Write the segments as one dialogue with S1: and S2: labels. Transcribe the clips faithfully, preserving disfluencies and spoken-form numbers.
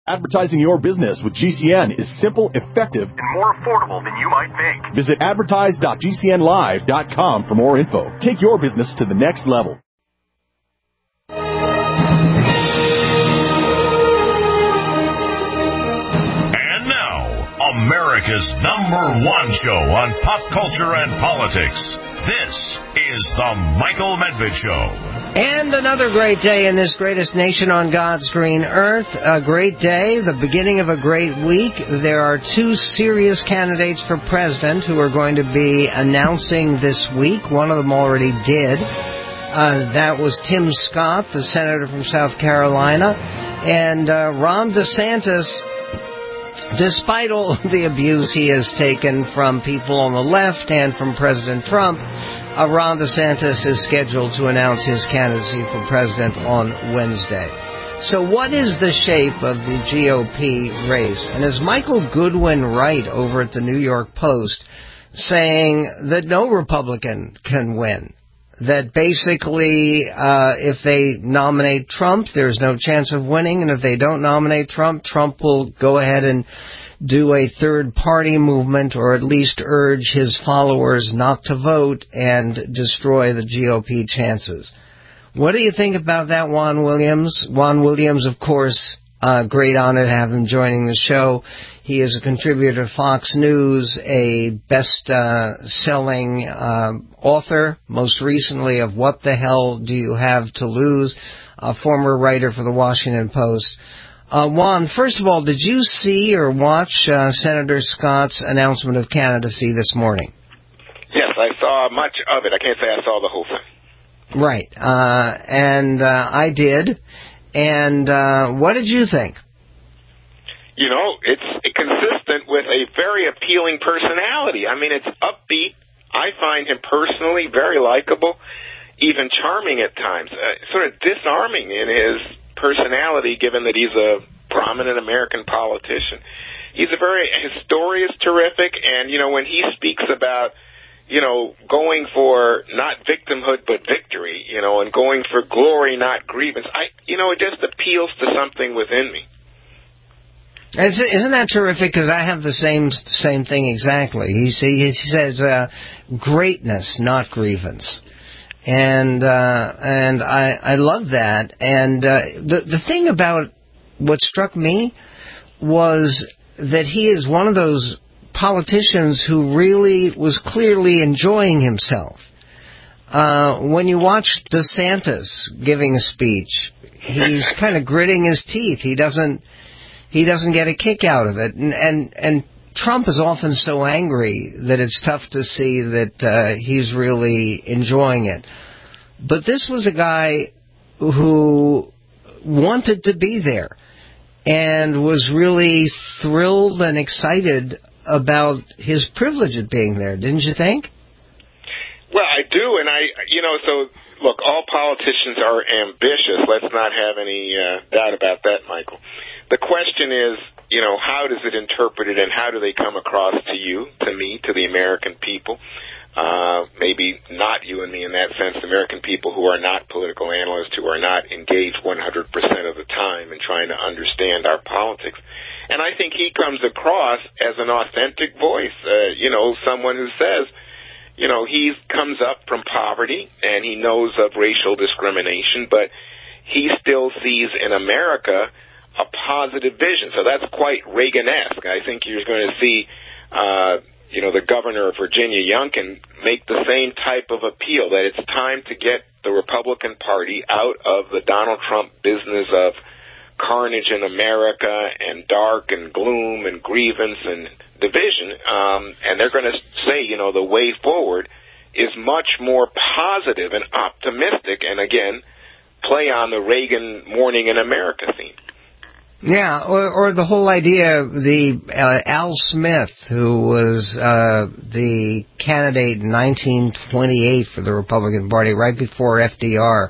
S1: Advertising your business with G C N is simple, effective,
S2: and more affordable than you might think.
S1: Visit advertise dot g c n live dot com for more info. Take your business to the next level.
S3: And now, America's number one show on pop culture and politics. This is The Michael Medved Show.
S4: And another great day in this greatest nation on God's green earth. A great day, the beginning of a great week. There are two serious candidates for president who are going to be announcing this week. One of them already did. Uh, that was Tim Scott, the senator from South Carolina. And uh, Ron DeSantis, despite all the abuse he has taken from people on the left and from President Trump, Uh, Ron DeSantis is scheduled to announce his candidacy for president on Wednesday. So what is the shape of the G O P race? And is Michael Goodwin right over at the New York Post saying that no Republican can win? That basically uh, if they nominate Trump, there's no chance of winning, and if they don't nominate Trump, Trump will go ahead and do a third-party movement, or at least urge his followers not to vote and destroy the G O P chances. What do you think about that, Juan Williams? Juan Williams, of course, uh, great honor to have him joining the show. He is a contributor to Fox News, a best-selling uh, uh, author, most recently of What the Hell Do You Have to Lose, a former writer for the Washington Post. Uh, Juan, first of all, did you see or watch uh, Senator Scott's announcement of candidacy this morning?
S5: Yes, I saw much of it. I can't say I saw the whole thing.
S4: Right, uh, and uh, I did. And uh, what did you think?
S5: You know, it's consistent with a very appealing personality. I mean, it's upbeat. I find him personally very likable, even charming at times, uh, sort of disarming in his personality, given that he's a prominent American politician. He's a very, his story is terrific, and, you know, when he speaks about, you know, going for not victimhood but victory, you know, and going for glory, not grievance, I, you know, it just appeals to something within me.
S4: Isn't that terrific? Because I have the same same thing exactly. He, he says uh, greatness, not grievance. And uh, and I, I love that. And uh, the the thing about what struck me was that he is one of those politicians who really was clearly enjoying himself. Uh, when you watch DeSantis giving a speech, he's kind of gritting his teeth. He doesn't he doesn't get a kick out of it. And and, and Trump is often so angry that it's tough to see that uh, he's really enjoying it. But this was a guy who wanted to be there and was really thrilled and excited about his privilege of being there, didn't you think?
S5: Well, I do, and I, you know, so, look, all politicians are ambitious. Let's not have any uh, doubt about that, Michael. The question is, you know, how does it interpreted and how do they come across to you, to me, to the American people? Uh, maybe not you and me in that sense, American people who are not political analysts, who are not engaged one hundred percent of the time in trying to understand our politics. And I think he comes across as an authentic voice, uh, you know, someone who says, you know, he comes up from poverty and he knows of racial discrimination, but he still sees in America a positive vision. So that's quite Reagan-esque. I think you're going to see, uh, you know, the governor of Virginia, Youngkin, make the same type of appeal, that it's time to get the Republican Party out of the Donald Trump business of carnage in America and dark and gloom and grievance and division. Um, and they're going to say, you know, the way forward is much more positive and optimistic, and again, play on the Reagan Morning in America theme.
S4: Yeah, or, or the whole idea of the uh, Al Smith, who was uh, the candidate in nineteen twenty-eight for the Republican Party, right before F D R.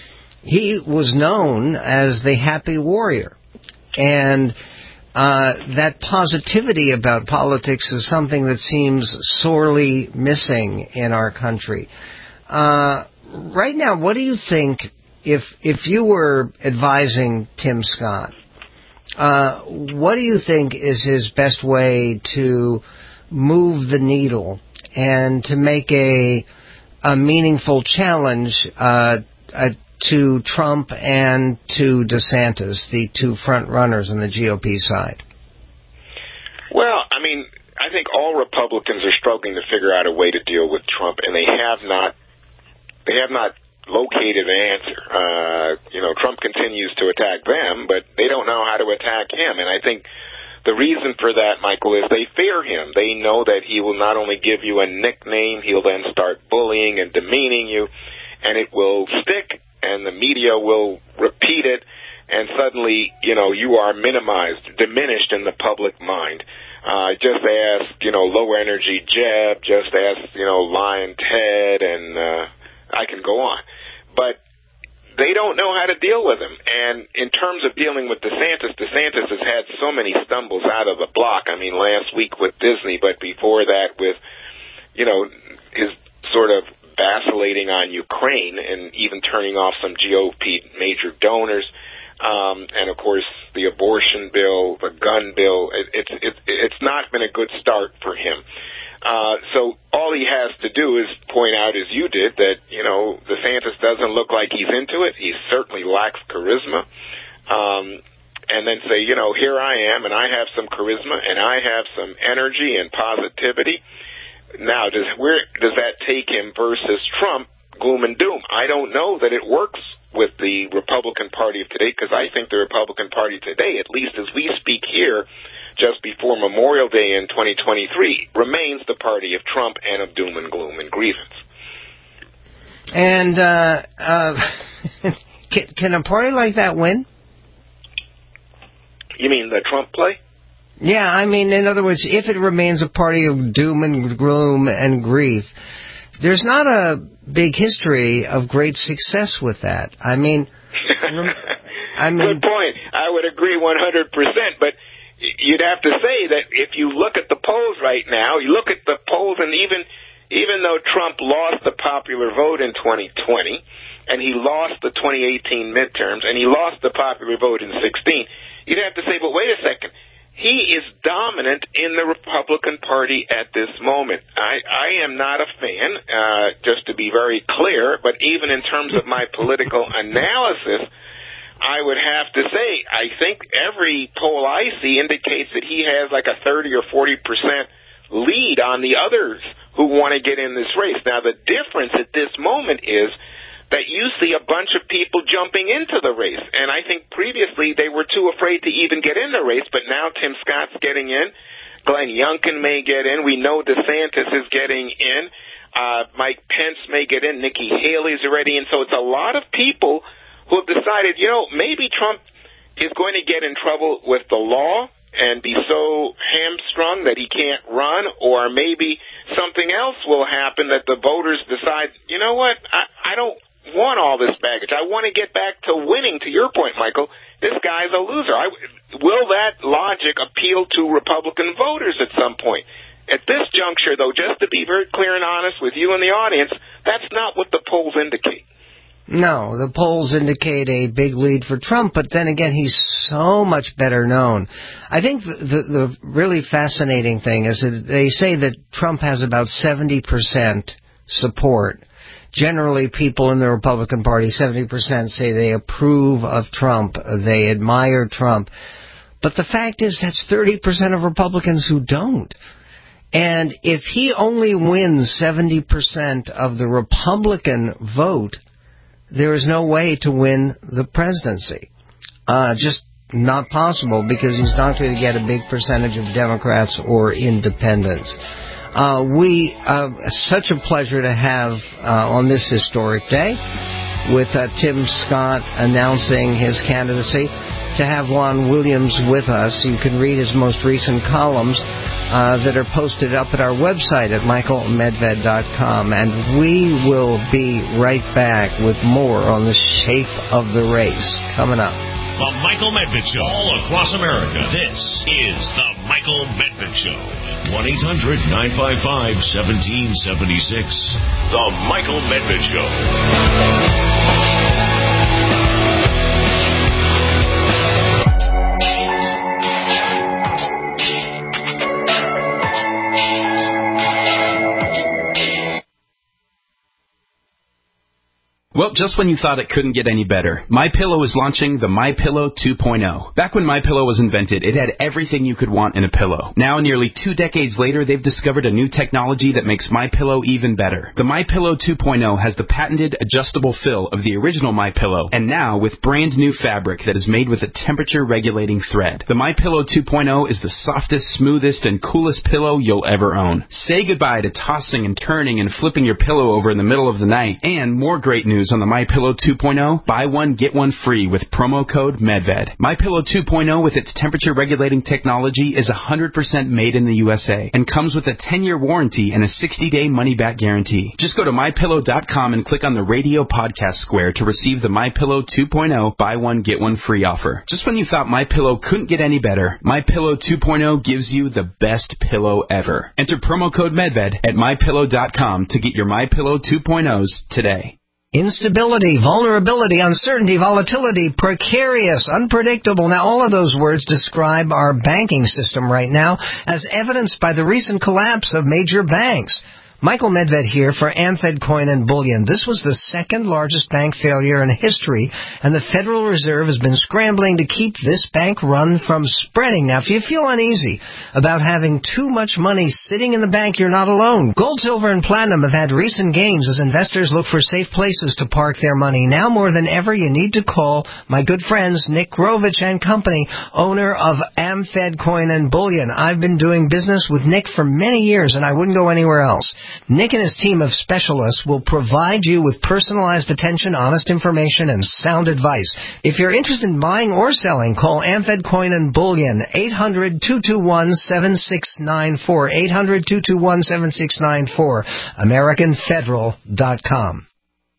S4: He was known as the happy warrior. And uh, that positivity about politics is something that seems sorely missing in our country. Uh, right now, what do you think, if if you were advising Tim Scott, Uh, what do you think is his best way to move the needle and to make a a meaningful challenge uh, uh, to Trump and to DeSantis, the two front runners on the G O P side?
S5: Well, I mean, I think all Republicans are struggling to figure out a way to deal with Trump, and they have not. They have not located an answer. Uh, you know, Trump continues to attack them, but they don't know how to attack him. And I think the reason for that, Michael, is they fear him. They know that he will not only give you a nickname, he'll then start bullying and demeaning you, and it will stick, and the media will repeat it, and suddenly, you know, you are minimized, diminished in the public mind. Uh, just ask, you know, low energy Jeb, just ask, you know, Lion Ted, and uh, I can go on. But they don't know how to deal with him. And in terms of dealing with DeSantis, DeSantis has had so many stumbles out of the block. I mean, last week with Disney, but before that with, you know, his sort of vacillating on Ukraine and even turning off some G O P major donors. Um, and, of course, the abortion bill, the gun bill, it, it's it, it's not been a good start for him. Uh, so all he has to do is point out, as you did, that, you know, DeSantis doesn't look like he's into it. He certainly lacks charisma. Um, and then say, you know, here I am, and I have some charisma, and I have some energy and positivity. Now, does where does that take him versus Trump, gloom and doom? I don't know that it works with the Republican Party of today, because I think the Republican Party today, at least as we speak here, just before Memorial Day in twenty twenty-three, remains the party of Trump and of doom and gloom and grievance.
S4: And uh, uh, can, can a party like that win?
S5: You mean the Trump play?
S4: Yeah, I mean, in other words, if it remains a party of doom and gloom and grief, there's not a big history of great success with that. I mean, I mean,
S5: good point. I would agree one hundred percent, but you'd have to say that if you look at the polls right now, you look at the polls, and even even though Trump lost the popular vote in twenty twenty, and he lost the twenty eighteen midterms, and he lost the popular vote in sixteen, you'd have to say, but wait a second. He is dominant in the Republican Party at this moment. I, I am not a fan, uh, just to be very clear, but even in terms of my political analysis, I would have to say I think every poll I see indicates that he has like a thirty or forty percent lead on the others who want to get in this race. Now, the difference at this moment is that you see a bunch of people jumping into the race. And I think previously they were too afraid to even get in the race, but now Tim Scott's getting in. Glenn Youngkin may get in. We know DeSantis is getting in. Uh, Mike Pence may get in. Nikki Haley's already in. So it's a lot of people who have decided, you know, maybe Trump is going to get in trouble with the law and be so hamstrung that he can't run, or maybe something else will happen that the voters decide, you know what, I, I don't want all this baggage. I want to get back to winning, to your point, Michael. This guy's a loser. I, will that logic appeal to Republican voters at some point? At this juncture, though, just to be very clear and honest with you and the audience, that's not what the polls indicate.
S4: No, the polls indicate a big lead for Trump, but then again, he's so much better known. I think the, the, the really fascinating thing is that they say that Trump has about seventy percent support. Generally, people in the Republican Party, seventy percent say they approve of Trump, they admire Trump. But the fact is that's thirty percent of Republicans who don't. And if he only wins seventy percent of the Republican vote, there is no way to win the presidency. Uh, just not possible, because he's not going to get a big percentage of Democrats or independents. Uh, we, uh, such a pleasure to have uh, on this historic day with uh, Tim Scott announcing his candidacy, to have Juan Williams with us. You can read his most recent columns uh, that are posted up at our website at michael medved dot com. And we will be right back with more on the shape of the race coming up.
S3: The Michael Medved Show, all across America. This is The Michael Medved Show. one eight hundred nine five five one seven seven six. The Michael Medved Show.
S6: Well, just when you thought it couldn't get any better, MyPillow is launching the MyPillow two point oh. Back when MyPillow was invented, it had everything you could want in a pillow. Now, nearly two decades later, they've discovered a new technology that makes MyPillow even better. The MyPillow two point oh has the patented adjustable fill of the original MyPillow, and now with brand new fabric that is made with a temperature-regulating thread. The MyPillow two point oh is the softest, smoothest, and coolest pillow you'll ever own. Say goodbye to tossing and turning and flipping your pillow over in the middle of the night. And more great news on the MyPillow two point oh. Buy one, get one free with promo code MedVed. MyPillow two point oh with its temperature-regulating technology is one hundred percent made in the U S A and comes with a ten-year warranty and a sixty-day money-back guarantee. Just go to My Pillow dot com and click on the radio podcast square to receive the MyPillow two point oh buy one, get one free offer. Just when you thought MyPillow couldn't get any better, MyPillow two point oh gives you the best pillow ever. Enter promo code MedVed at My Pillow dot com to get your MyPillow two point ohs today.
S4: Instability, vulnerability, uncertainty, volatility, precarious, unpredictable. Now, all of those words describe our banking system right now, as evidenced by the recent collapse of major banks. Michael Medved here for AmFed Coin and Bullion. This was the second largest bank failure in history, and the Federal Reserve has been scrambling to keep this bank run from spreading. Now, if you feel uneasy about having too much money sitting in the bank, you're not alone. Gold, silver, and platinum have had recent gains as investors look for safe places to park their money. Now more than ever, you need to call my good friends Nick Grovich and Company, owner of AmFed Coin and Bullion. I've been doing business with Nick for many years, and I wouldn't go anywhere else. Nick and his team of specialists will provide you with personalized attention, honest information, and sound advice. If you're interested in buying or selling, call AmFed Coin and Bullion, eight hundred, two two one, seven six nine four, eight hundred, two two one, seven six nine four, American Federal dot com.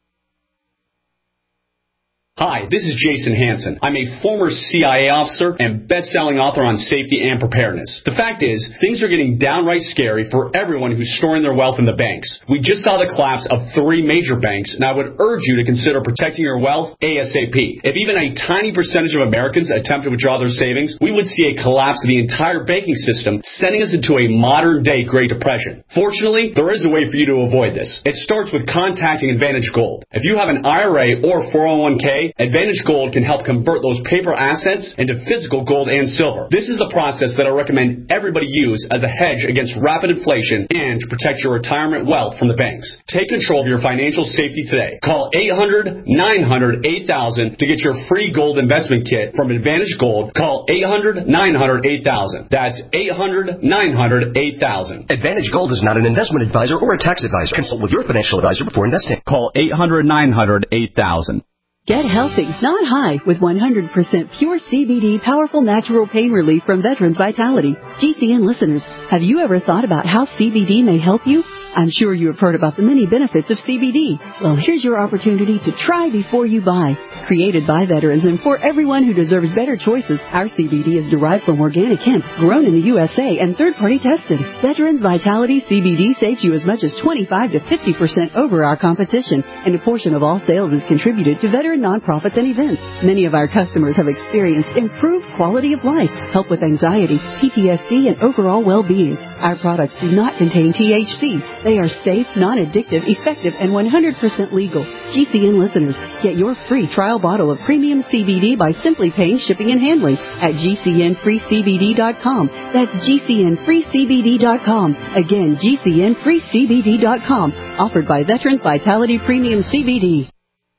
S7: Hi, this is Jason Hansen. I'm a former C I A officer and best-selling author on safety and preparedness. The fact is, things are getting downright scary for everyone who's storing their wealth in the banks. We just saw the collapse of three major banks, and I would urge you to consider protecting your wealth ASAP. If even a tiny percentage of Americans attempt to withdraw their savings, we would see a collapse of the entire banking system, sending us into a modern-day Great Depression. Fortunately, there is a way for you to avoid this. It starts with contacting Advantage Gold. If you have an I R A or four oh one k, Advantage Gold can help convert those paper assets into physical gold and silver. This is the process that I recommend everybody use as a hedge against rapid inflation and to protect your retirement wealth from the banks. Take control of your financial safety today. Call eight hundred, nine hundred, eight thousand to get your free gold investment kit from Advantage Gold. Call eight hundred, nine hundred, eight thousand. That's eight hundred, nine hundred, eight thousand.
S8: Advantage Gold is not an investment advisor or a tax advisor. Consult with your financial advisor before investing.
S9: Call eight hundred, nine hundred, eight thousand.
S10: Get healthy, not high, with one hundred percent pure C B D powerful natural pain relief from Veterans Vitality. G C N listeners, have you ever thought about how C B D may help you? I'm sure you have heard about the many benefits of C B D. Well, here's your opportunity to try before you buy. Created by veterans and for everyone who deserves better choices, our C B D is derived from organic hemp, grown in the U S A and third-party tested. Veterans Vitality C B D saves you as much as twenty-five to fifty percent over our competition, and a portion of all sales is contributed to veteran nonprofits and events. Many of our customers have experienced improved quality of life, help with anxiety, P T S D, and overall well-being. Our products do not contain T H C. They are safe, non-addictive, effective, and one hundred percent legal. G C N listeners, get your free trial bottle of premium C B D by simply paying shipping and handling at G C N free C B D dot com. That's G C N free C B D dot com. Again, G C N free C B D dot com. Offered by Veterans Vitality Premium C B D.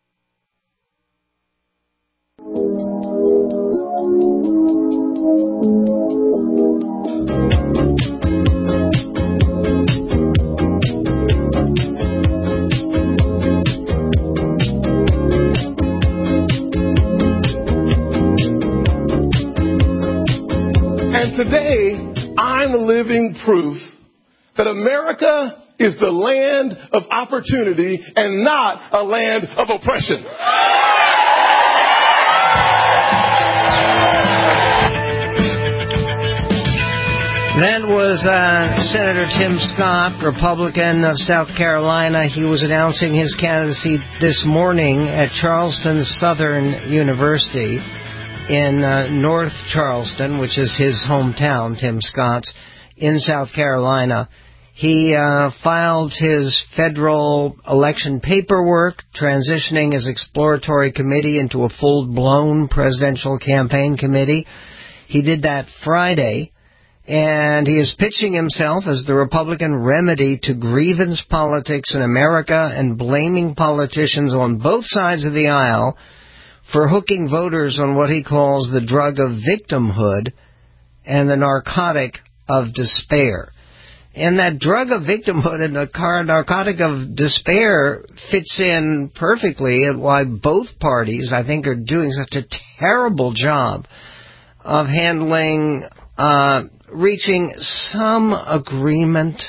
S11: And today, I'm living proof that America is the land of opportunity and not a land of oppression.
S4: That was uh, Senator Tim Scott, Republican of South Carolina. He was announcing his candidacy this morning at Charleston Southern University in uh, North Charleston, which is his hometown, Tim Scott's, in South Carolina. He uh, filed his federal election paperwork, transitioning his exploratory committee into a full-blown presidential campaign committee. He did that Friday, and he is pitching himself as the Republican remedy to grievance politics in America and blaming politicians on both sides of the aisle for hooking voters on what he calls the drug of victimhood and the narcotic of despair. And that drug of victimhood and the narcotic of despair fits in perfectly at why both parties, I think, are doing such a terrible job of handling, uh, reaching some agreement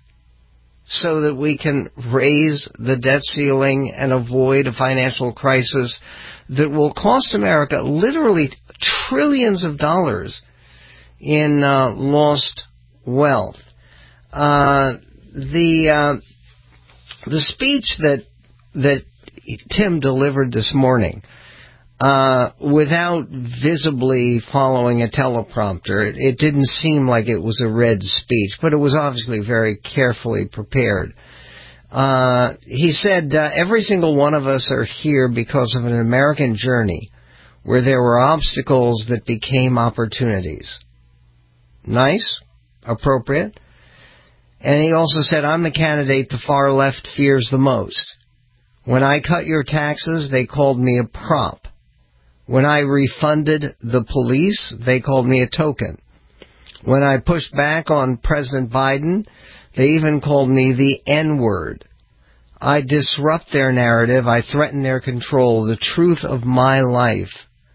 S4: so that we can raise the debt ceiling and avoid a financial crisis that will cost America literally trillions of dollars in uh, lost wealth. Uh, the uh, the speech that that Tim delivered this morning, uh, without visibly following a teleprompter, it, it didn't seem like it was a read speech, but it was obviously very carefully prepared. Uh, he said, uh, every single one of us are here because of an American journey where there were obstacles that became opportunities. Nice, appropriate. And he also said, I'm the candidate the far left fears the most. When I cut your taxes, they called me a prop. When I refunded the police, they called me a token. When I pushed back on President Biden, they even called me the N-word. I disrupt their narrative. I threaten their control. The truth of my life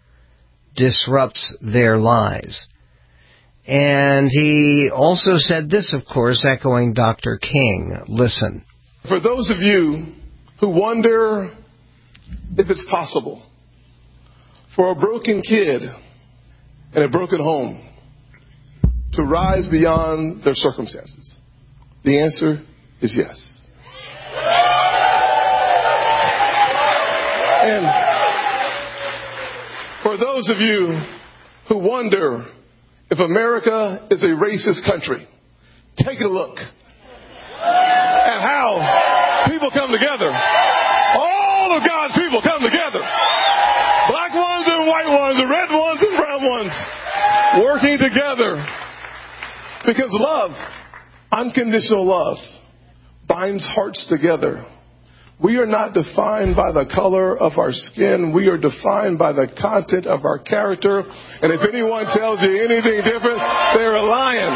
S4: disrupts their lies. And he also said this, of course, echoing Doctor King. Listen.
S11: For those of you who wonder if it's possible for a broken kid in a broken home to rise beyond their circumstances, the answer is yes. And for those of you who wonder if America is a racist country, take a look at how people come together. All of God's people come together. Black ones and white ones, and red ones and brown ones, working together. Because love, unconditional love, binds hearts together. We are not defined by the color of our skin. We are defined by the content of our character. And if anyone tells you anything different, they're lying.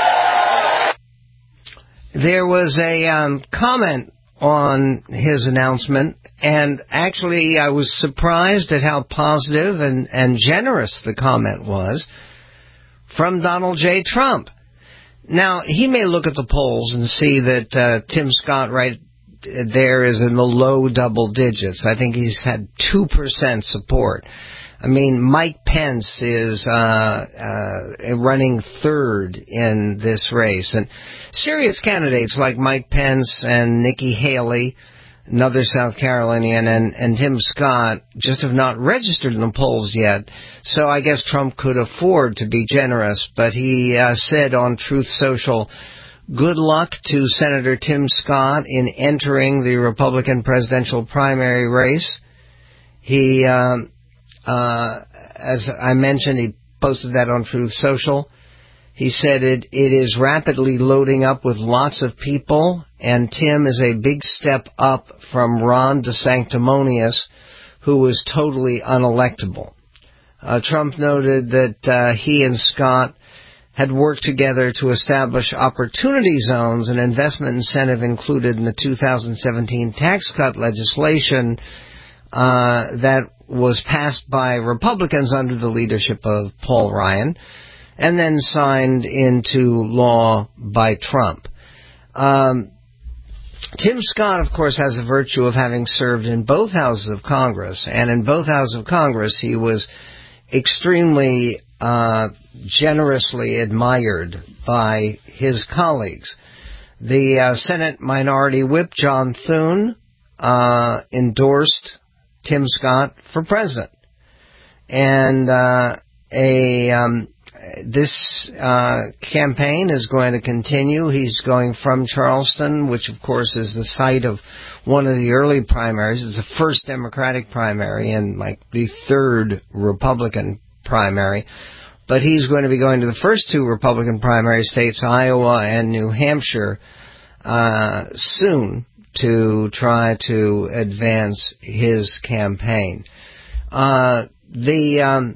S4: There was a um, comment on his announcement, and actually I was surprised at how positive and, and generous the comment was from Donald J. Trump. Now, he may look at the polls and see that uh, Tim Scott right there is in the low double digits. I think he's had two percent support. I mean, Mike Pence is uh, uh, running third in this race. And serious candidates like Mike Pence and Nikki Haley, another South Carolinian, and, and Tim Scott just have not registered in the polls yet. So I guess Trump could afford to be generous. But he uh, said on Truth Social, good luck to Senator Tim Scott in entering the Republican presidential primary race. He, um, uh, as I mentioned, he posted that on Truth Social. He said it, it is rapidly loading up with lots of people, and Tim is a big step up from Ron DeSanctimonious, who was totally unelectable. Uh, Trump noted that uh, he and Scott had worked together to establish opportunity zones, an investment incentive included in the two thousand seventeen tax cut legislation uh, that was passed by Republicans under the leadership of Paul Ryan, and then signed into law by Trump. Um, Tim Scott, of course, has the virtue of having served in both houses of Congress, and in both houses of Congress he was extremely uh, generously admired by his colleagues. The uh, Senate Minority Whip, John Thune, uh, endorsed Tim Scott for president. And uh, a um, this uh, campaign is going to continue. He's going from Charleston, which, of course, is the site of one of the early primaries. It's the first Democratic primary and, like, the third Republican primary. But he's going to be going to the first two Republican primary states, Iowa and New Hampshire, uh, soon to try to advance his campaign. Uh, the um,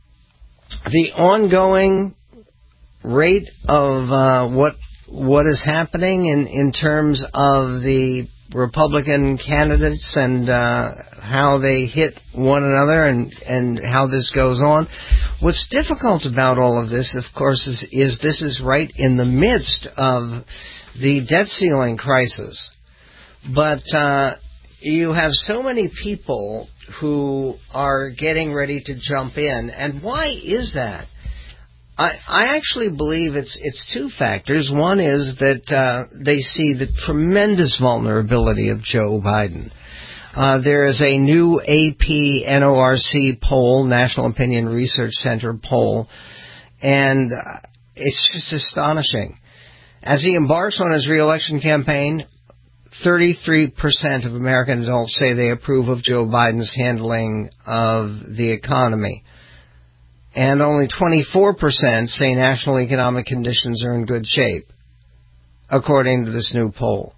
S4: the ongoing rate of uh, what what is happening in, in terms of the Republican candidates and uh, how they hit one another and, and how this goes on. What's difficult about all of this, of course, is, is this is right in the midst of the debt ceiling crisis. But uh, you have so many people who are getting ready to jump in. And why is that? I, I actually believe it's it's two factors. One is that uh, they see the tremendous vulnerability of Joe Biden. Uh, there is a new A P N O R C poll, National Opinion Research Center poll, and uh, it's just astonishing. As he embarks on his re-election campaign, thirty-three percent of American adults say they approve of Joe Biden's handling of the economy. And only twenty-four percent say national economic conditions are in good shape, according to this new poll.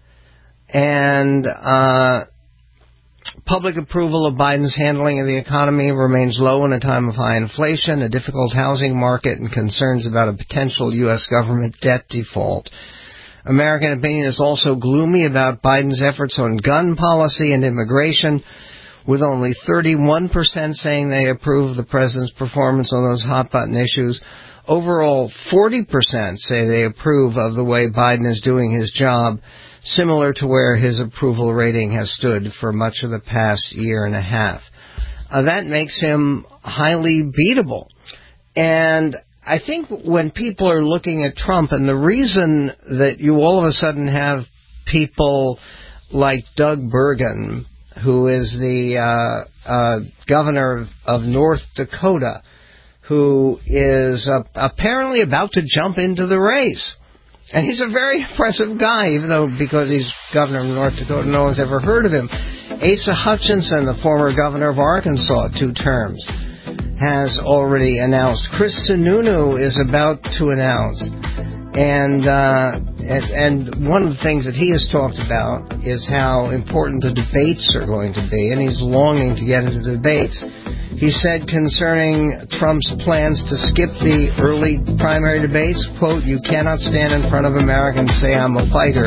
S4: And uh, public approval of Biden's handling of the economy remains low in a time of high inflation, a difficult housing market, and concerns about a potential U S government debt default. American opinion is also gloomy about Biden's efforts on gun policy and immigration, with only thirty-one percent saying they approve of the president's performance on those hot-button issues. Overall, forty percent say they approve of the way Biden is doing his job, similar to where his approval rating has stood for much of the past year and a half. Uh, that makes him highly beatable. And I think when people are looking at Trump, and the reason that you all of a sudden have people like Doug Burgum, who is the uh, uh, governor of, of North Dakota, who is uh, apparently about to jump into the race. And he's a very impressive guy, even though because he's governor of North Dakota, no one's ever heard of him. Asa Hutchinson, the former governor of Arkansas, two terms, has already announced. Chris Sununu is about to announce. And, uh, and and one of the things that he has talked about is how important the debates are going to be, and he's longing to get into the debates. He said concerning Trump's plans to skip the early primary debates, quote, "You cannot stand in front of Americans and say I'm a fighter."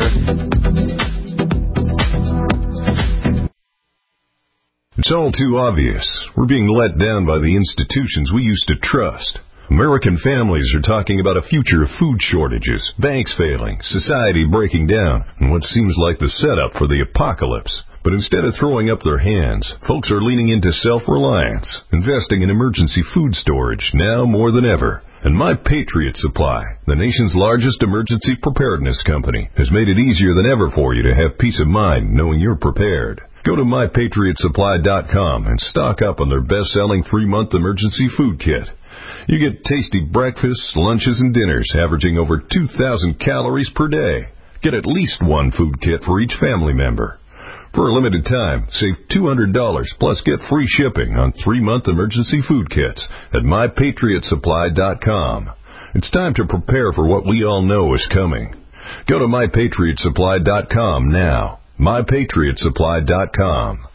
S12: It's all too obvious. We're being let down by the institutions we used to trust. American families are talking about a future of food shortages, banks failing, society breaking down, and what seems like the setup for the apocalypse. But instead of throwing up their hands, folks are leaning into self-reliance, investing in emergency food storage now more than ever. And My Patriot Supply, the nation's largest emergency preparedness company, has made it easier than ever for you to have peace of mind knowing you're prepared. Go to my patriot supply dot com and stock up on their best-selling three-month emergency food kit. You get tasty breakfasts, lunches, and dinners averaging over two thousand calories per day. Get at least one food kit for each family member. For a limited time, save two hundred dollars plus get free shipping on three-month emergency food kits at my patriot supply dot com. It's time to prepare for what we all know is coming. Go to my patriot supply dot com now. my patriot supply dot com.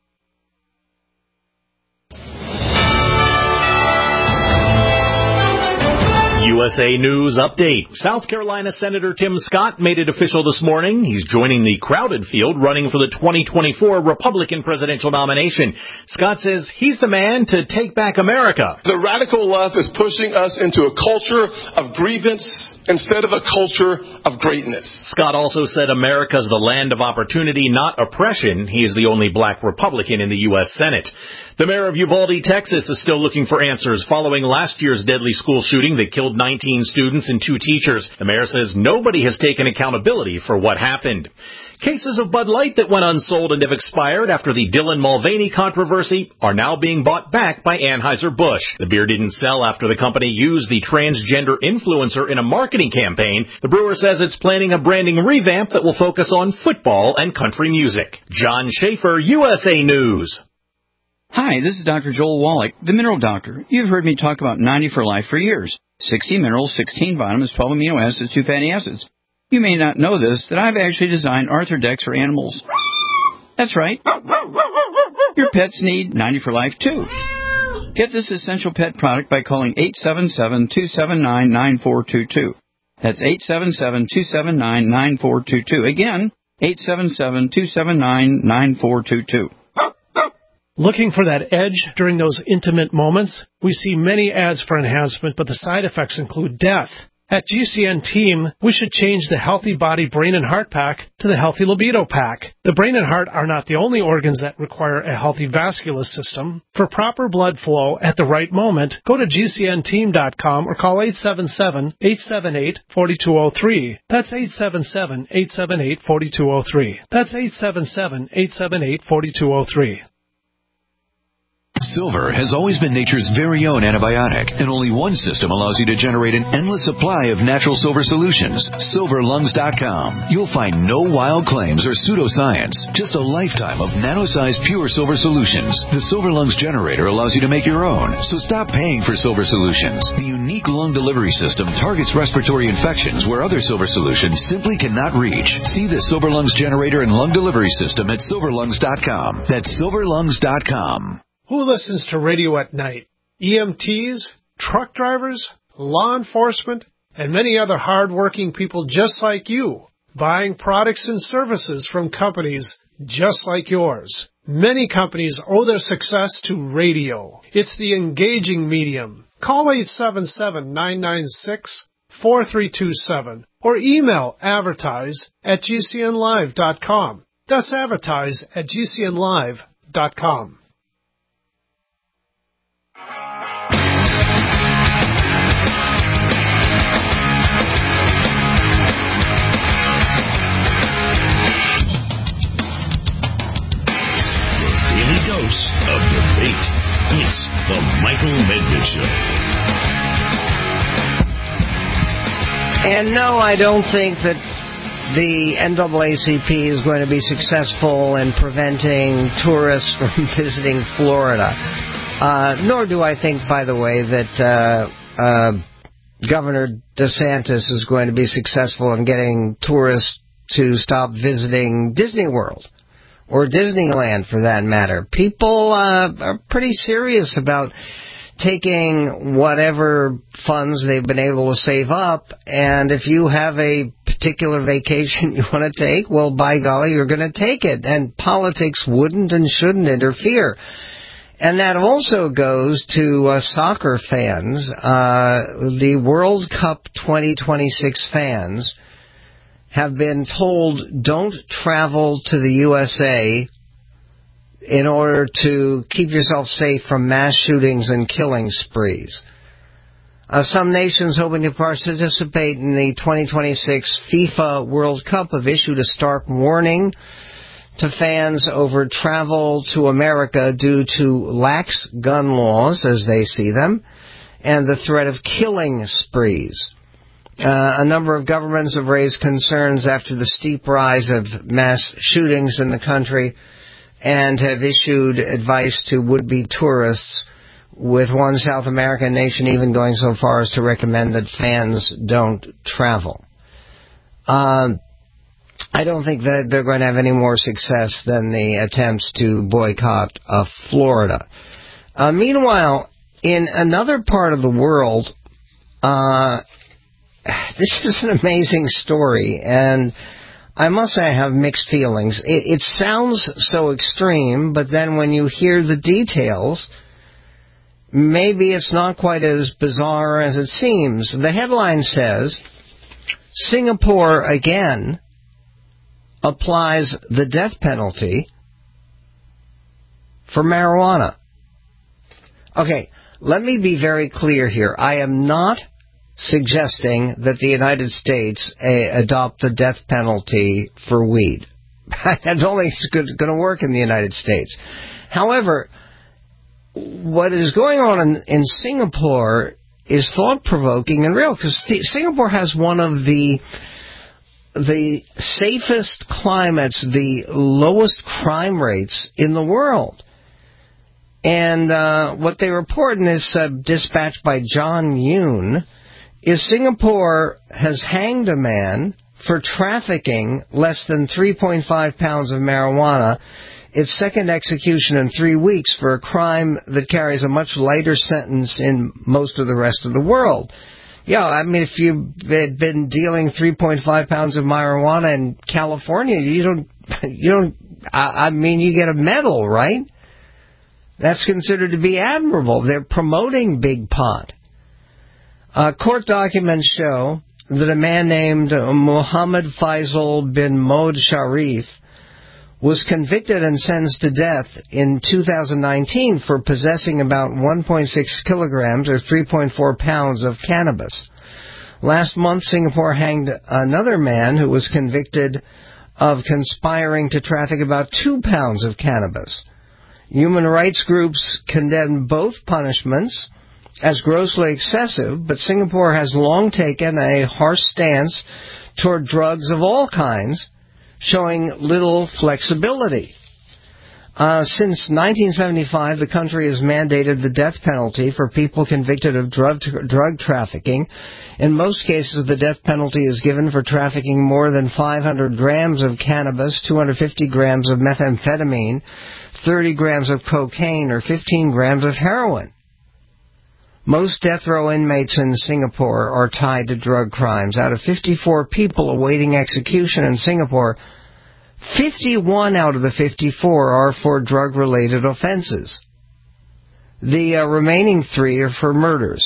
S13: U S A News Update. South Carolina Senator Tim Scott made it official this morning. He's joining the crowded field running for the twenty twenty-four Republican presidential nomination. Scott says he's the man to take back America.
S11: The radical left is pushing us into a culture of grievance instead of a culture of greatness.
S13: Scott also said America's the land of opportunity, not oppression. He is the only black Republican in the U S Senate. The mayor of Uvalde, Texas, is still looking for answers following last year's deadly school shooting that killed nineteen students and two teachers. The mayor says nobody has taken accountability for what happened. Cases of Bud Light that went unsold and have expired after the Dylan Mulvaney controversy are now being bought back by Anheuser-Busch. The beer didn't sell after the company used the transgender influencer in a marketing campaign. The brewer says it's planning a branding revamp that will focus on football and country music. John Schaefer, U S A News.
S14: Hi, this is Doctor Joel Wallach, the Mineral Doctor. You've heard me talk about ninety for Life for years. sixty minerals, sixteen vitamins, twelve amino acids, two fatty acids. You may not know this, that I've actually designed Arthrodex for animals. That's right. Your pets need ninety for Life, too. Get this essential pet product by calling eight seven seven, two seven nine, nine four two two. That's eight seven seven, two seven nine, nine four two two. Again, eight seven seven, two seven nine, nine four two two.
S15: Looking for that edge during those intimate moments? We see many ads for enhancement, but the side effects include death. At G C N Team, we should change the Healthy Body Brain and Heart Pack to the Healthy Libido Pack. The brain and heart are not the only organs that require a healthy vascular system. For proper blood flow at the right moment, go to G C N team dot com or call eight seven seven, eight seven eight, four two zero three. That's eight seven seven, eight seven eight, four two zero three. That's eight seven seven, eight seven eight, four two zero three.
S16: Silver has always been nature's very own antibiotic, and only one system allows you to generate an endless supply of natural silver solutions. silver lungs dot com. You'll find no wild claims or pseudoscience, just a lifetime of nano-sized pure silver solutions. The Silver Lungs generator allows you to make your own, so stop paying for silver solutions. The unique lung delivery system targets respiratory infections where other silver solutions simply cannot reach. See the Silver Lungs generator and lung delivery system at silver lungs dot com. That's silver lungs dot com.
S15: Who listens to radio at night? E M Ts, truck drivers, law enforcement, and many other hard-working people just like you, buying products and services from companies just like yours. Many companies owe their success to radio. It's the engaging medium. Call eight seven seven, nine nine six, four three two seven or email advertise at G C N live dot com. That's advertise at G C N live dot com.
S3: Dose of debate. It's the Michael Medved Show.
S4: And no, I don't think that the N double A C P is going to be successful in preventing tourists from visiting Florida. Uh, nor do I think, by the way, that uh, uh, Governor DeSantis is going to be successful in getting tourists to stop visiting Disney World. Or Disneyland, for that matter. People uh, are pretty serious about taking whatever funds they've been able to save up, and if you have a particular vacation you want to take, well, by golly, you're going to take it, and politics wouldn't and shouldn't interfere. And that also goes to uh, soccer fans. Uh, the World Cup twenty twenty-six fans have been told don't travel to the U S A in order to keep yourself safe from mass shootings and killing sprees. Uh, some nations hoping to participate in the twenty twenty-six FIFA World Cup have issued a stark warning to fans over travel to America due to lax gun laws, as they see them, and the threat of killing sprees. Uh, a number of governments have raised concerns after the steep rise of mass shootings in the country and have issued advice to would-be tourists, with one South American nation even going so far as to recommend that fans don't travel. Um, I don't think that they're going to have any more success than the attempts to boycott uh, Florida. Uh, meanwhile, in another part of the world, uh, this is an amazing story, and I must say I have mixed feelings. It, it sounds so extreme, but then when you hear the details, maybe it's not quite as bizarre as it seems. The headline says, Singapore again applies the death penalty for marijuana. Okay, let me be very clear here. I am not suggesting that the United States uh, adopt the death penalty for weed. I don't think it's going to work in the United States. However, what is going on in, in Singapore is thought-provoking and real, because Singapore has one of the the safest climates, the lowest crime rates in the world. And uh, what they report in this uh, dispatch by John Yoon is Singapore has hanged a man for trafficking less than three point five pounds of marijuana, its second execution in three weeks for a crime that carries a much lighter sentence in most of the rest of the world. Yeah, I mean, if you've been dealing three point five pounds of marijuana in California, you don't, you don't, I, I mean, you get a medal, right? That's considered to be admirable. They're promoting Big Pot. Uh, court documents show that a man named Muhammad Faisal bin Mohd Sharif was convicted and sentenced to death in two thousand nineteen for possessing about one point six kilograms or three point four pounds of cannabis. Last month, Singapore hanged another man who was convicted of conspiring to traffic about two pounds of cannabis. Human rights groups condemn both punishments as grossly excessive, but Singapore has long taken a harsh stance toward drugs of all kinds, showing little flexibility. Uh, since nineteen seventy-five, the country has mandated the death penalty for people convicted of drug, drug trafficking. In most cases, the death penalty is given for trafficking more than five hundred grams of cannabis, two hundred fifty grams of methamphetamine, thirty grams of cocaine, or fifteen grams of heroin. Most death row inmates in Singapore are tied to drug crimes. Out of fifty-four people awaiting execution in Singapore, fifty-one out of the fifty-four are for drug-related offenses. The uh, remaining three are for murders.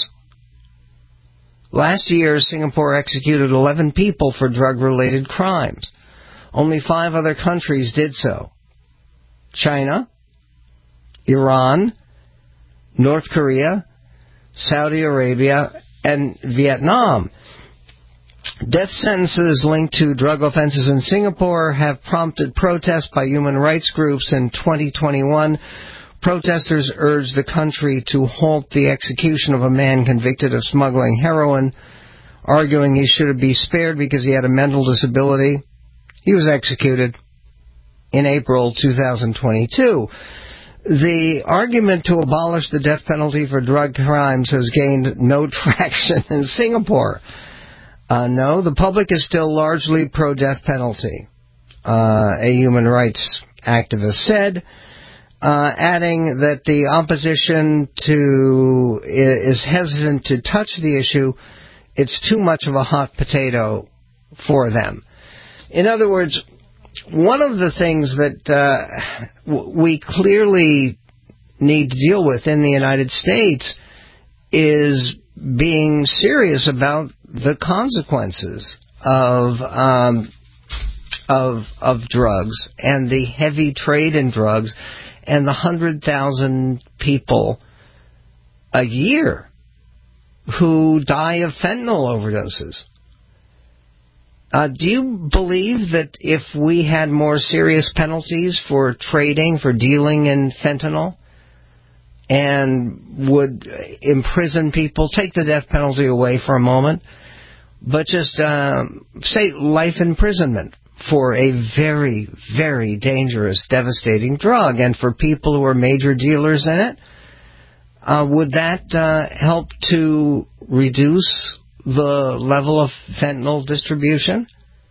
S4: Last year, Singapore executed eleven people for drug-related crimes. Only five other countries did so: China, Iran, North Korea, Saudi Arabia, and Vietnam. Death sentences linked to drug offenses in Singapore have prompted protests by human rights groups. In twenty twenty-one, protesters urged the country to halt the execution of a man convicted of smuggling heroin, arguing he should be spared because he had a mental disability. He was executed in April two thousand twenty-two. The argument to abolish the death penalty for drug crimes has gained no traction in Singapore. Uh, no, the public is still largely pro-death penalty, uh, a human rights activist said, uh, adding that the opposition to is hesitant to touch the issue. It's too much of a hot potato for them. In other words, one of the things that uh, w- we clearly need to deal with in the United States is being serious about the consequences of um, of of drugs and the heavy trade in drugs and the one hundred thousand people a year who die of fentanyl overdoses. Uh, do you believe that if we had more serious penalties for trading, for dealing in fentanyl, and would imprison people, take the death penalty away for a moment, but just um, say life imprisonment for a very, very dangerous, devastating drug, and for people who are major dealers in it, uh, would that uh, help to reduce the level of fentanyl distribution?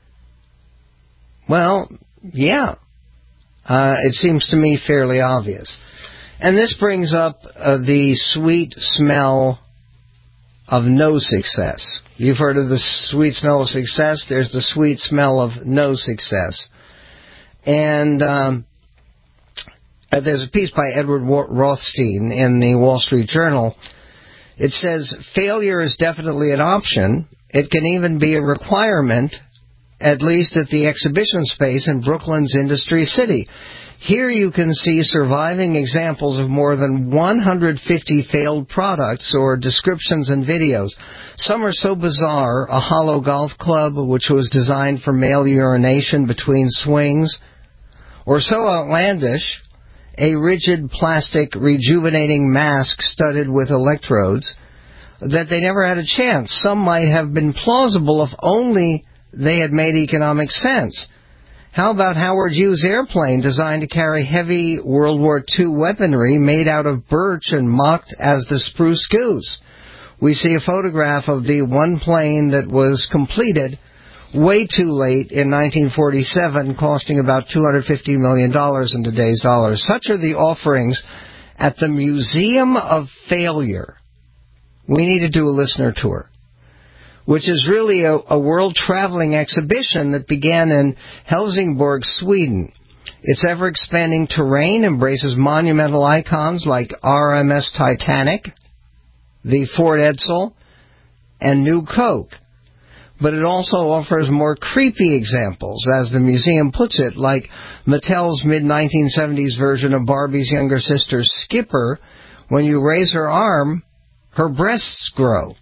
S4: Well, yeah. Uh, it seems to me fairly obvious. And this brings up uh, the sweet smell of no success. You've heard of the sweet smell of success. There's the sweet smell of no success. And um, there's a piece by Edward Rothstein in the Wall Street Journal. It says, failure is definitely an option. It can even be a requirement at least at the exhibition space in Brooklyn's Industry City. Here you can see surviving examples of more than one hundred fifty failed products or descriptions and videos. Some are so bizarre, a hollow golf club which was designed for male urination between swings, or so outlandish, a rigid plastic rejuvenating mask studded with electrodes, that they never had a chance. Some might have been plausible if only they had made economic sense. How about Howard Hughes' airplane designed to carry heavy World War Two weaponry made out of birch and mocked as the Spruce Goose? We see a photograph of the one plane that was completed way too late in nineteen forty-seven, costing about two hundred fifty million dollars in today's dollars. Such are the offerings at the Museum of Failure. We need to do a listener tour, which is really a, a world-traveling exhibition that began in Helsingborg, Sweden. Its ever-expanding terrain embraces monumental icons like R M S Titanic, the Ford Edsel, and New Coke. But it also offers more creepy examples, as the museum puts it, like Mattel's mid nineteen seventies version of Barbie's younger sister, Skipper. When you raise her arm, her breasts grow.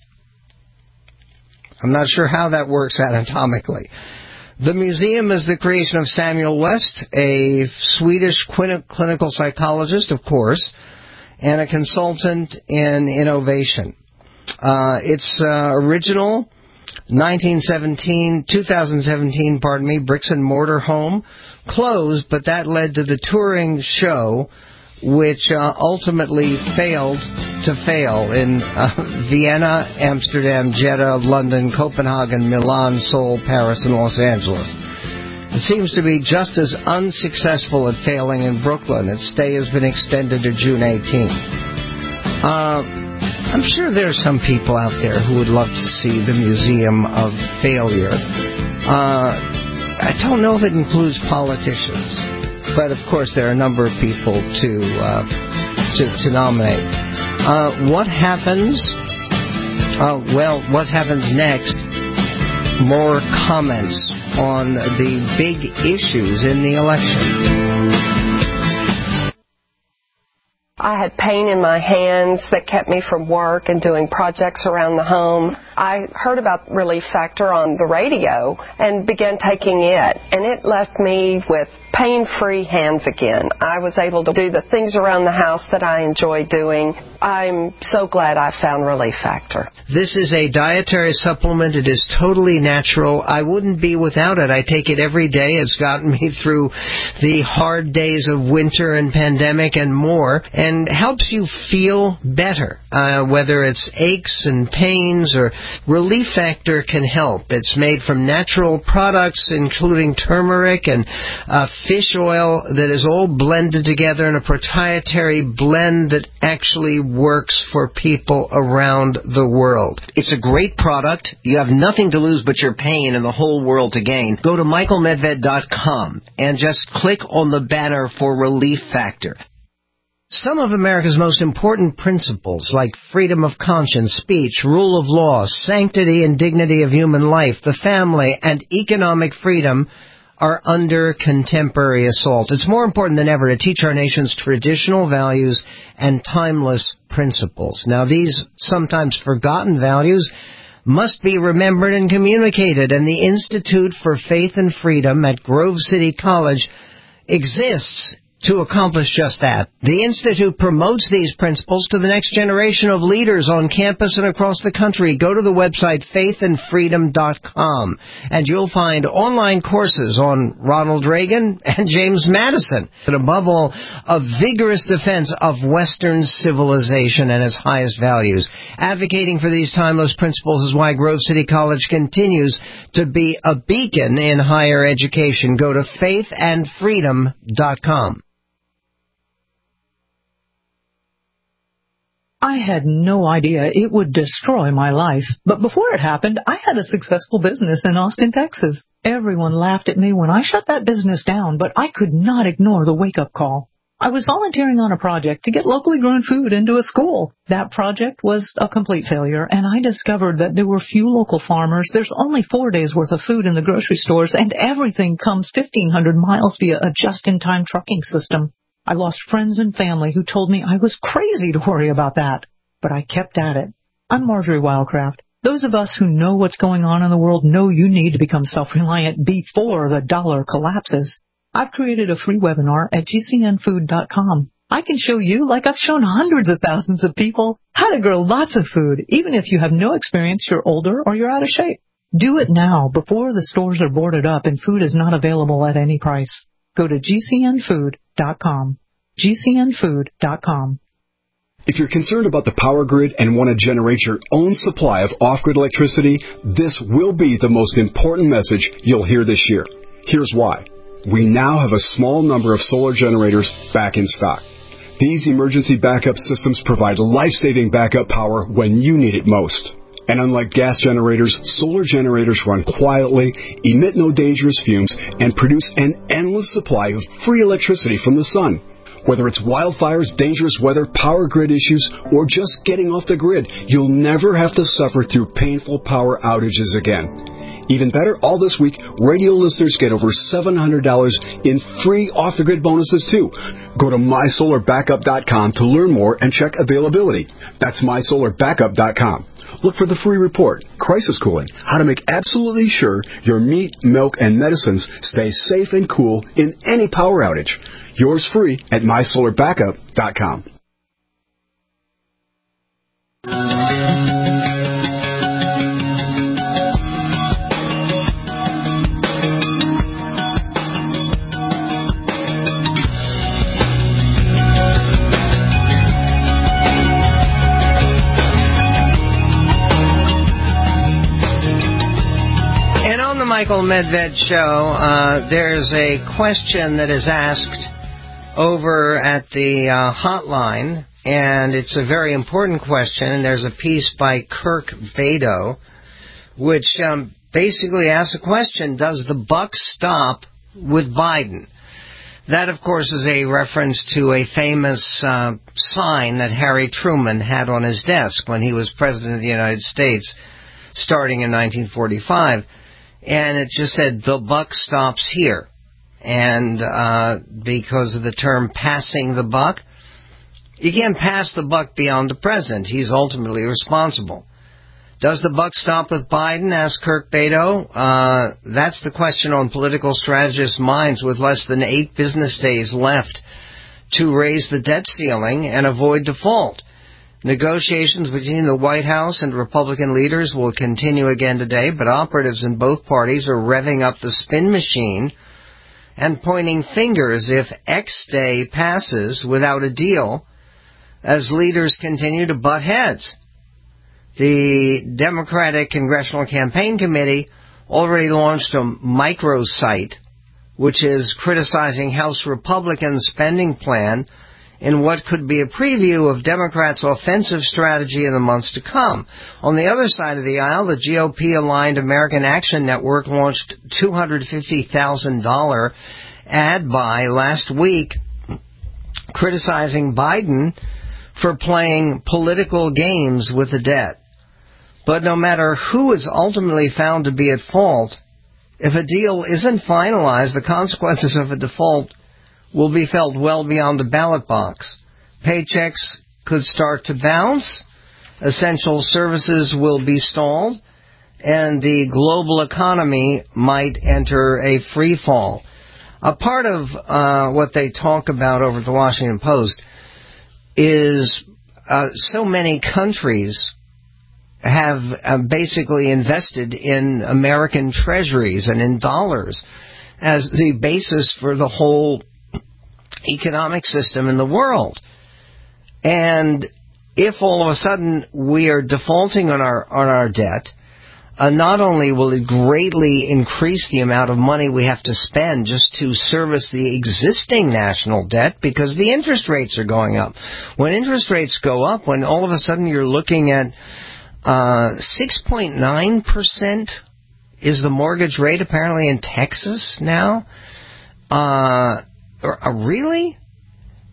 S4: I'm not sure how that works anatomically. The museum is the creation of Samuel West, a Swedish clinical psychologist, of course, and a consultant in innovation. Uh, its uh, original nineteen seventeen, two thousand seventeen, pardon me, bricks and mortar home closed, but that led to the touring show, which uh, ultimately failed to fail in uh, Vienna, Amsterdam, Jeddah, London, Copenhagen, Milan, Seoul, Paris, and Los Angeles. It seems to be just as unsuccessful at failing in Brooklyn. Its stay has been extended to June eighteenth. Uh, I'm sure there are some people out there who would love to see the Museum of Failure. Uh, I don't know if it includes politicians. But, of course, there are a number of people to uh, to, to nominate. Uh, what happens? Uh, well, what happens next? More comments on the big issues in the election.
S17: I had pain in my hands that kept me from work and doing projects around the home. I heard about Relief Factor on the radio and began taking it, and it left me with pain-free hands again. I was able to do the things around the house that I enjoy doing. I'm so glad I found Relief Factor.
S4: This is a dietary supplement. It is totally natural. I wouldn't be without it. I take it every day. It's gotten me through the hard days of winter and pandemic and more, and helps you feel better, uh, whether it's aches and pains or Relief Factor can help. It's made from natural products, including turmeric and uh, fish oil, that is all blended together in a proprietary blend that actually works for people around the world. It's a great product. You have nothing to lose but your pain and the whole world to gain. Go to michael medved dot com and just click on the banner for Relief Factor. Some of America's most important principles, like freedom of conscience, speech, rule of law, sanctity and dignity of human life, the family, and economic freedom, are under contemporary assault. It's more important than ever to teach our nation's traditional values and timeless principles. Now, these sometimes forgotten values must be remembered and communicated, and the Institute for Faith and Freedom at Grove City College exists to accomplish just that. The Institute promotes these principles to the next generation of leaders on campus and across the country. Go to the website faith and freedom dot com, and you'll find online courses on Ronald Reagan and James Madison, and above all, a vigorous defense of Western civilization and its highest values. Advocating for these timeless principles is why Grove City College continues to be a beacon in higher education. Go to faith and freedom dot com.
S18: I had no idea it would destroy my life. But before it happened, I had a successful business in Austin, Texas. Everyone laughed at me when I shut that business down, but I could not ignore the wake-up call. I was volunteering on a project to get locally grown food into a school. That project was a complete failure, and I discovered that there were few local farmers. There's only four days' worth of food in the grocery stores, and everything comes fifteen hundred miles via a just-in-time trucking system. I lost friends and family who told me I was crazy to worry about that, but I kept at it. I'm Marjorie Wildcraft. Those of us who know what's going on in the world know you need to become self-reliant before the dollar collapses. I've created a free webinar at G C N food dot com. I can show you, like I've shown hundreds of thousands of people, how to grow lots of food, even if you have no experience, you're older, or you're out of shape. Do it now, before the stores are boarded up and food is not available at any price. Go to G C N food dot com. G C N food dot com.
S19: If you're concerned about the power grid and want to generate your own supply of off-grid electricity, this will be the most important message you'll hear this year. Here's why. We now have a small number of solar generators back in stock. These emergency backup systems provide life-saving backup power when you need it most. And unlike gas generators, solar generators run quietly, emit no dangerous fumes, and produce an endless supply of free electricity from the sun. Whether it's wildfires, dangerous weather, power grid issues, or just getting off the grid, you'll never have to suffer through painful power outages again. Even better, all this week, radio listeners get over seven hundred dollars in free off-the-grid bonuses, too. Go to my solar backup dot com to learn more and check availability. That's my solar backup dot com. Look for the free report, Crisis Cooling, how to make absolutely sure your meat, milk, and medicines stay safe and cool in any power outage. Yours free at my solar backup dot com.
S4: Michael Medved Show, uh, there's a question that is asked over at the uh, hotline, and it's a very important question, and there's a piece by Kirk Bedo, which um, basically asks a question, does the buck stop with Biden? That, of course, is a reference to a famous uh, sign that Harry Truman had on his desk when he was President of the United States, starting in nineteen forty-five. And it just said, the buck stops here. And uh, because of the term passing the buck, you can't pass the buck beyond the president. He's ultimately responsible. Does the buck stop with Biden, asked Kirk Bedo. Uh, that's the question on political strategists' minds with less than eight business days left to raise the debt ceiling and avoid default. Negotiations between the White House and Republican leaders will continue again today, but operatives in both parties are revving up the spin machine and pointing fingers if X Day passes without a deal as leaders continue to butt heads. The Democratic Congressional Campaign Committee already launched a microsite, which is criticizing House Republicans' spending plan in what could be a preview of Democrats' offensive strategy in the months to come. On the other side of the aisle, the G O P-aligned American Action Network launched two hundred fifty thousand dollars ad buy last week criticizing Biden for playing political games with the debt. But no matter who is ultimately found to be at fault, if a deal isn't finalized, the consequences of a default will be felt well beyond the ballot box. Paychecks could start to bounce, essential services will be stalled, and the global economy might enter a free fall. A part of uh, what they talk about over at the Washington Post is uh, so many countries have uh, basically invested in American treasuries and in dollars as the basis for the whole economic system in the world. And if all of a sudden we are defaulting on our on our debt, uh, not only will it greatly increase the amount of money we have to spend just to service the existing national debt because the interest rates are going up. When interest rates go up, when all of a sudden you're looking at uh, six point nine percent is the mortgage rate apparently in Texas now, uh, Really?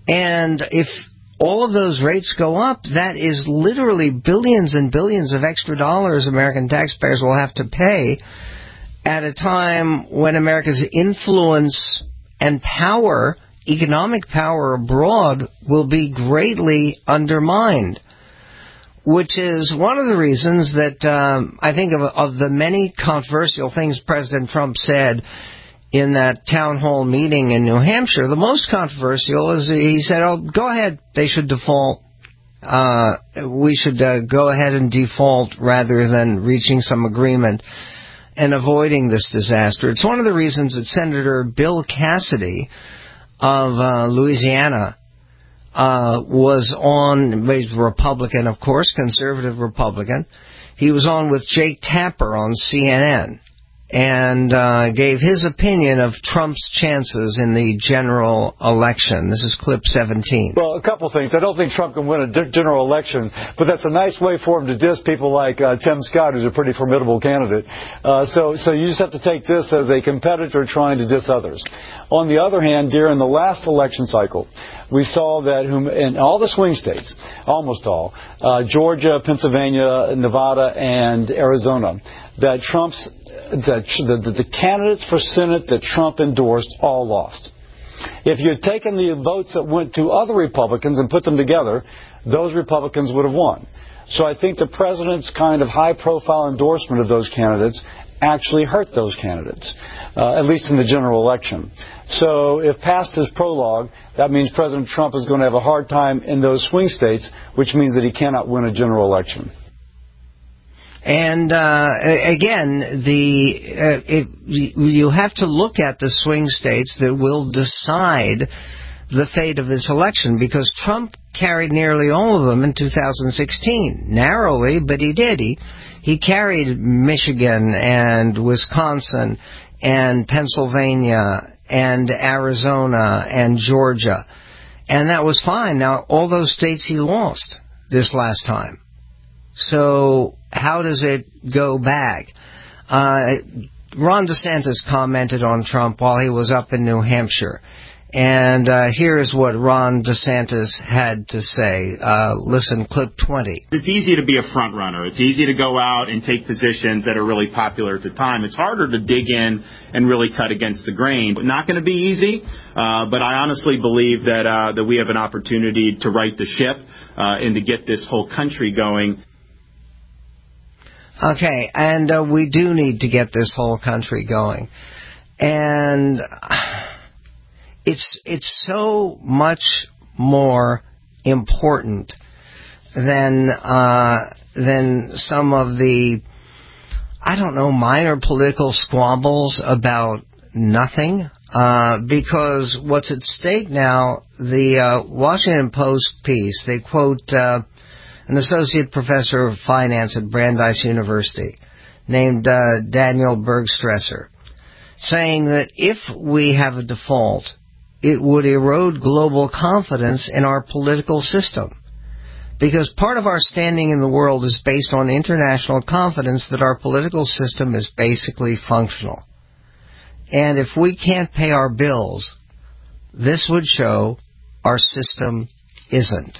S4: And if all of those rates go up, that is literally billions and billions of extra dollars American taxpayers will have to pay at a time when America's influence and power, economic power abroad, will be greatly undermined. Which is one of the reasons that um, I think of, of the many controversial things President Trump said in that town hall meeting in New Hampshire, the most controversial is he said, oh, go ahead, they should default. Uh, we should uh, go ahead and default rather than reaching some agreement and avoiding this disaster. It's one of the reasons that Senator Bill Cassidy of uh, Louisiana uh, was on, he's Republican, of course, conservative Republican. He was on with Jake Tapper on C N N. And uh, gave his opinion of Trump's chances in the general election. This is clip seventeen.
S20: Well, a couple things. I don't think Trump can win a di- general election, but that's a nice way for him to diss people like uh, Tim Scott, who's a pretty formidable candidate. Uh, so, so you just have to take this as a competitor trying to diss others. On the other hand, during the last election cycle, we saw that whom, in all the swing states, almost all, uh, Georgia, Pennsylvania, Nevada, and Arizona, that Trump's that the, the, the candidates for Senate that Trump endorsed all lost. If you had taken the votes that went to other Republicans and put them together, those Republicans would have won. So I think the president's kind of high-profile endorsement of those candidates actually hurt those candidates, uh, at least in the general election. So if past his prologue, that means President Trump is going to have a hard time in those swing states, which means that he cannot win a general election.
S4: And uh, again, the uh, it, you have to look at the swing states that will decide the fate of this election, because Trump carried nearly all of them in two thousand sixteen, narrowly, but he did. He he carried Michigan and Wisconsin and Pennsylvania and Arizona and Georgia, and that was fine. Now, all those states he lost this last time. So how does it go back? Uh, Ron DeSantis commented on Trump while he was up in New Hampshire. And uh, here is what Ron DeSantis had to say. Uh, listen, clip twenty.
S21: It's easy to be a front runner. It's easy to go out and take positions that are really popular at the time. It's harder to dig in and really cut against the grain. But not going to be easy. Uh, but I honestly believe that uh, that we have an opportunity to right the ship uh, and to get this whole country going.
S4: Okay, and uh, we do need to get this whole country going. And it's it's so much more important than uh, than some of the, I don't know, minor political squabbles about nothing. Uh, because what's at stake now, the uh, Washington Post piece, they quote Uh, an associate professor of finance at Brandeis University named uh, Daniel Bergstresser, saying that if we have a default, it would erode global confidence in our political system. Because part of our standing in the world is based on international confidence that our political system is basically functional. And if we can't pay our bills, this would show our system isn't.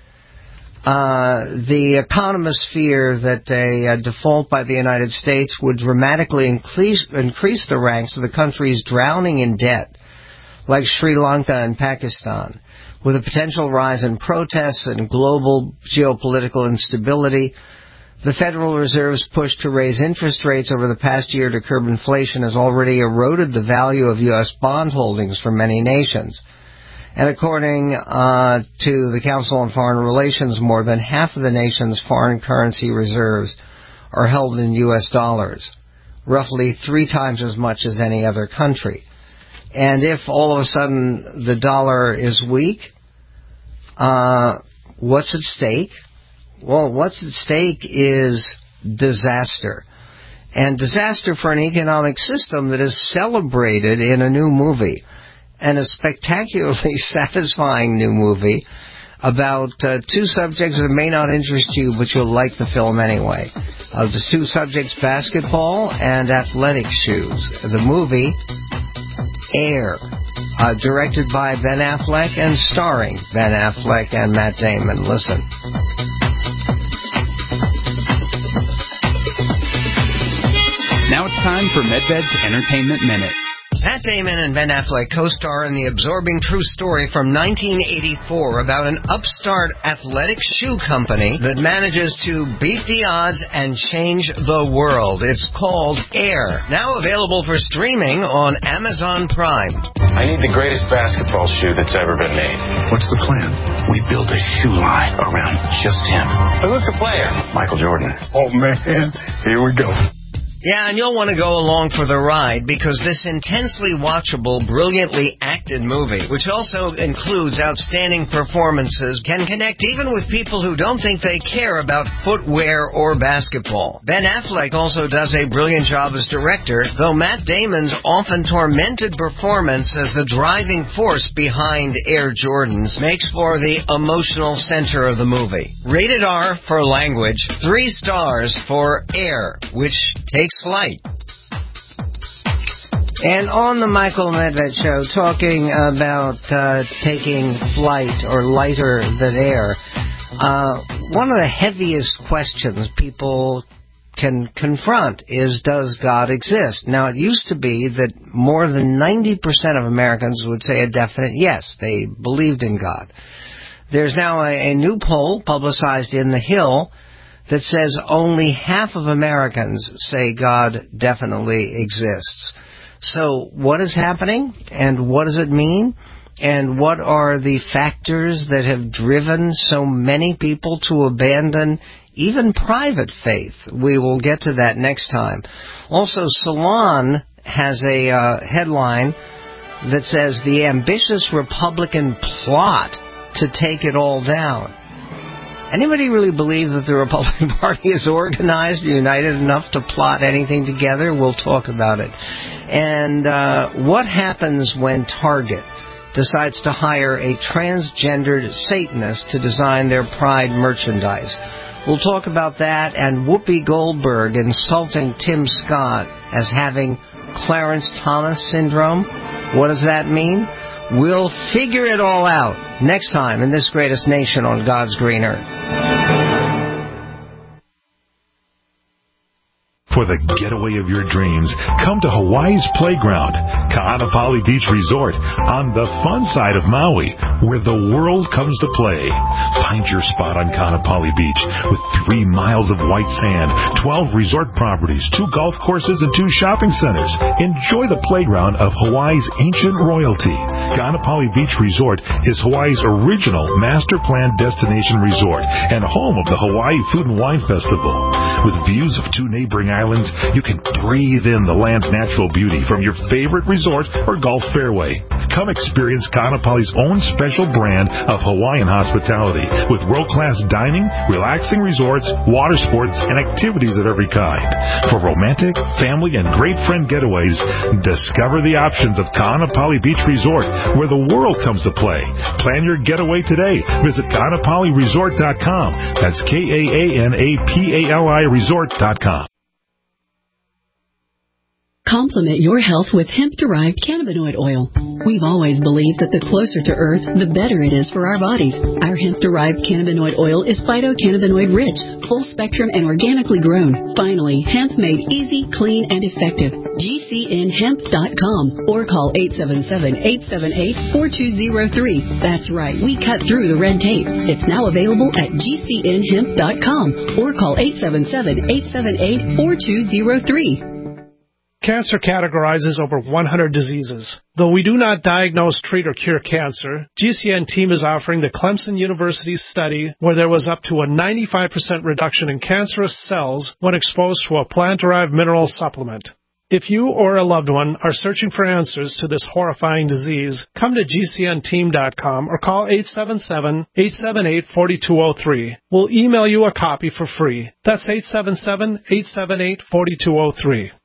S4: Uh, the economists fear that a, a default by the United States would dramatically increase, increase the ranks of the countries drowning in debt, like Sri Lanka and Pakistan, with a potential rise in protests and global geopolitical instability. The Federal Reserve's push to raise interest rates over the past year to curb inflation has already eroded the value of U S bond holdings for many nations. And according uh, to the Council on Foreign Relations, more than half of the nation's foreign currency reserves are held in U S dollars, roughly three times as much as any other country. And if all of a sudden the dollar is weak, uh, what's at stake? Well, what's at stake is disaster. And disaster for an economic system that is celebrated in a new movie. And a spectacularly satisfying new movie about uh, two subjects that may not interest you, but you'll like the film anyway. Uh, the two subjects, basketball and athletic shoes. The movie, Air. uh, directed by Ben Affleck and starring Ben Affleck and Matt Damon. Listen.
S6: Now it's time for MedVed's Entertainment Minute.
S4: Matt Damon and Ben Affleck co-star in the absorbing true story from nineteen eighty-four about an upstart athletic shoe company that manages to beat the odds and change the world. It's called Air, now available for streaming on Amazon Prime.
S2: I need the greatest basketball shoe that's ever been made. What's the plan? We build a shoe line around just him. Who's the player? Michael Jordan. Oh, man. Here we go.
S4: Yeah, and you'll want to go along for the ride because this intensely watchable, brilliantly acted movie, which also includes outstanding performances, can connect even with people who don't think they care about footwear or basketball. Ben Affleck also does a brilliant job as director, though Matt Damon's often tormented performance as the driving force behind Air Jordans makes for the emotional center of the movie. Rated R for language, three stars for Air, which takes flight. And on the Michael Medved Show, talking about uh, taking flight or lighter than air, uh, one of the heaviest questions people can confront is, does God exist? Now, it used to be that more than ninety percent of Americans would say a definite yes. They believed in God. There's now a, a new poll publicized in The Hill that says only half of Americans say God definitely exists. So what is happening, and what does it mean, and what are the factors that have driven so many people to abandon even private faith? We will get to that next time. Also, Salon has a uh, headline that says, the ambitious Republican plot to take it all down. Anybody really believe that the Republican Party is organized or united enough to plot anything together? We'll talk about it. And uh, what happens when Target decides to hire a transgendered Satanist to design their Pride merchandise? We'll talk about that, and Whoopi Goldberg insulting Tim Scott as having Clarence Thomas syndrome. What does that mean? We'll figure it all out next time in this greatest nation on God's green earth.
S22: For the getaway of your dreams, come to Hawaii's Playground, Ka'anapali Beach Resort, on the fun side of Maui, where the world comes to play. Find your spot on Ka'anapali Beach with three miles of white sand, twelve resort properties, two golf courses, and two shopping centers. Enjoy the playground of Hawaii's ancient royalty. Ka'anapali Beach Resort is Hawaii's original master plan destination resort and home of the Hawaii Food and Wine Festival. With views of two neighboring islands, you can breathe in the land's natural beauty from your favorite resort or golf fairway. Come experience Ka'anapali's own special brand of Hawaiian hospitality with world-class dining, relaxing resorts, water sports, and activities of every kind. For romantic, family, and great friend getaways, discover the options of Ka'anapali Beach Resort, where the world comes to play. Plan your getaway today. Visit Ka'anapali Resort dot com. That's K A A N A P A L I Resort dot com.
S10: Complement your health with hemp-derived cannabinoid oil. We've always believed that the closer to Earth, the better it is for our bodies. Our hemp-derived cannabinoid oil is phytocannabinoid-rich, full-spectrum, and organically grown. Finally, hemp made easy, clean, and effective. G C N hemp dot com or call eight seven seven, eight seven eight, four two zero three. That's right, we cut through the red tape. It's now available at G C N hemp dot com or call eight seven seven, eight seven eight, four two zero three.
S15: Cancer categorizes over one hundred diseases. Though we do not diagnose, treat, or cure cancer, G C N team is offering the Clemson University study where there was up to a ninety-five percent reduction in cancerous cells when exposed to a plant-derived mineral supplement. If you or a loved one are searching for answers to this horrifying disease, come to G C N team dot com or call eight seven seven, eight seven eight, four two zero three. We'll email you a copy for free. That's eight seven seven, eight seven eight, four two zero three.